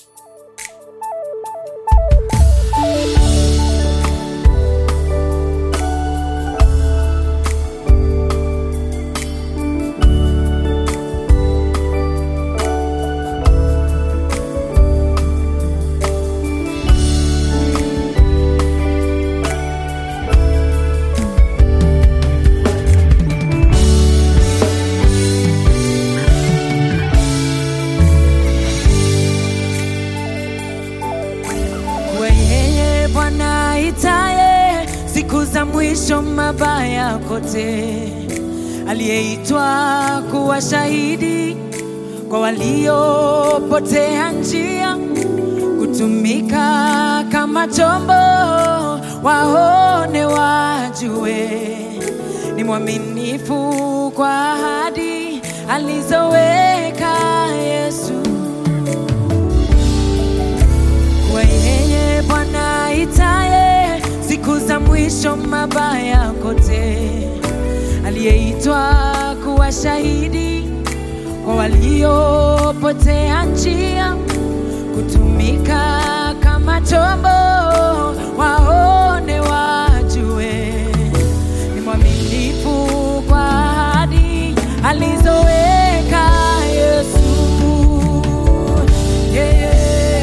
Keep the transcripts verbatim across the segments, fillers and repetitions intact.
Siku za mwisho mabaya kote, aliyeitwa kuwa shahidi kwa waliopotea njia, kutumika kama chombo, waone wajue ni mwaminifu kwa ahadi alizoweka Yesu. Kwa yeye Bwana aitaye siku za mwisho mabaya kote, aliyeitwa kuwa shahidi kwa waliopotea njia, kutumika kama chombo, waone wajue ni mwaminifu kwa ahadi alizoweka Yesu. Yeah.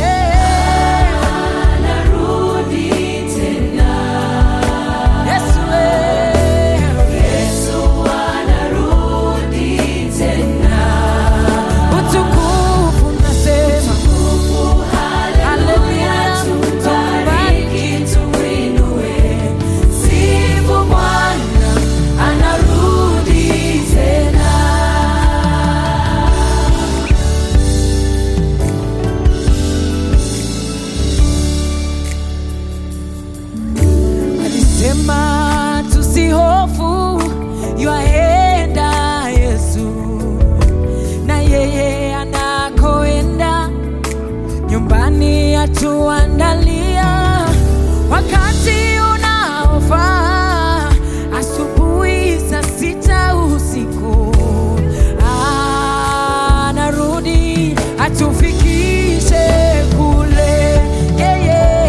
Sema tusihofu, yuaenda Yesu, na yeye anakoenda nyumbani atuandalia wakati unaofaa, asubuhi saa sita usiku anarudi atufikishe kule. Yeah, yeah.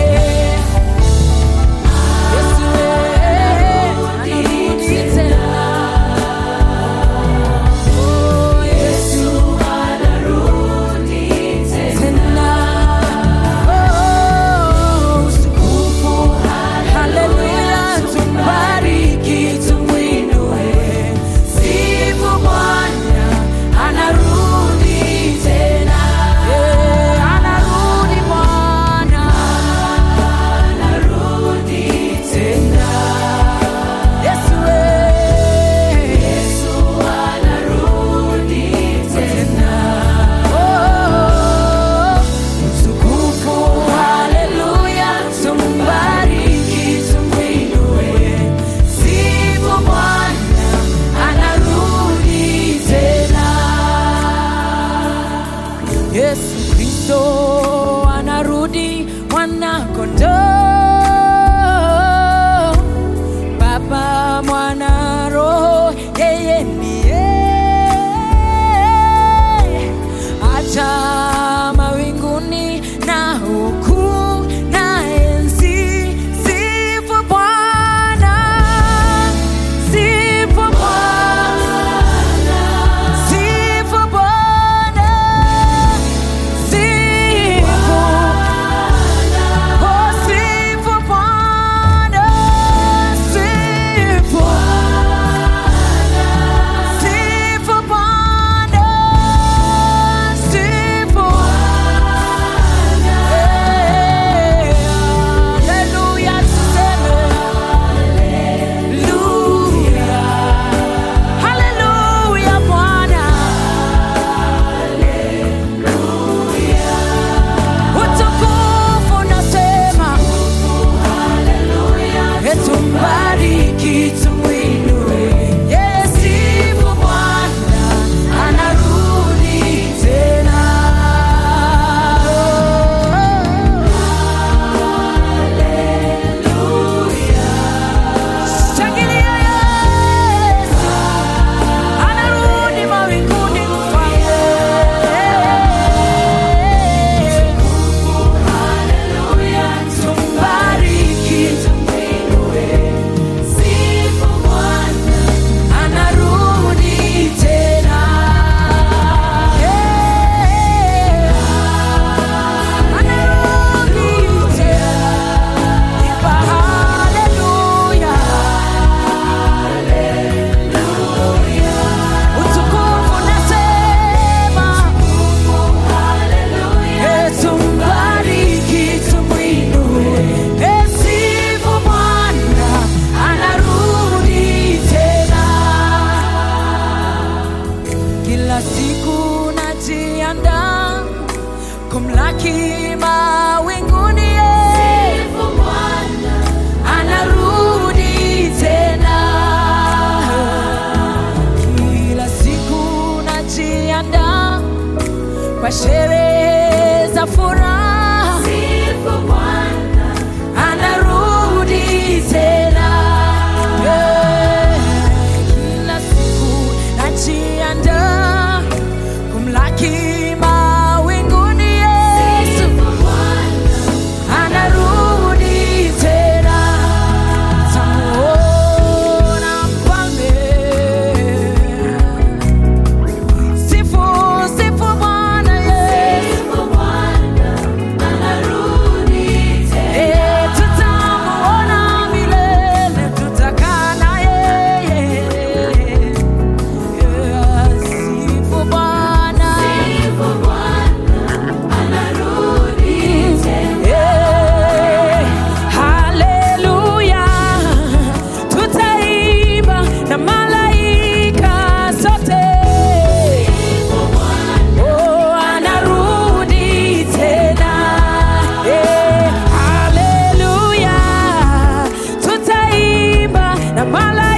Yesu Kristo anarudi, mwana kondoo, Baba, Mwana, Roho, yeye ndiye acha mawinguni na huku na enzi. Sifu Bwana, sifu Bwana, sifu Bwana, sifu oh, sifu Bwana, sifu sifu Bwana, sifu kumlaki mawinguni. Sifu Bwana, anarudi tena. Kila siku najiandaa kwa sherehe za furaha. Sifu Bwana, anarudi tena. Kila siku najiandaa kumlaki mawinguni. Sifu Bwana, anarudi tena. Tamuona mfalme. Sifu, sifu Bwana, sifu Bwana, anarudi tena. Eh, tutamuona milele, tutakaa naye. Sifu Bwana, sifu Bwana, anarudi tena. Haleluya, tutaimba na malaika sote. Sifu Bwana, oh, anarudi tena. Haleluya, tutaimba na malaika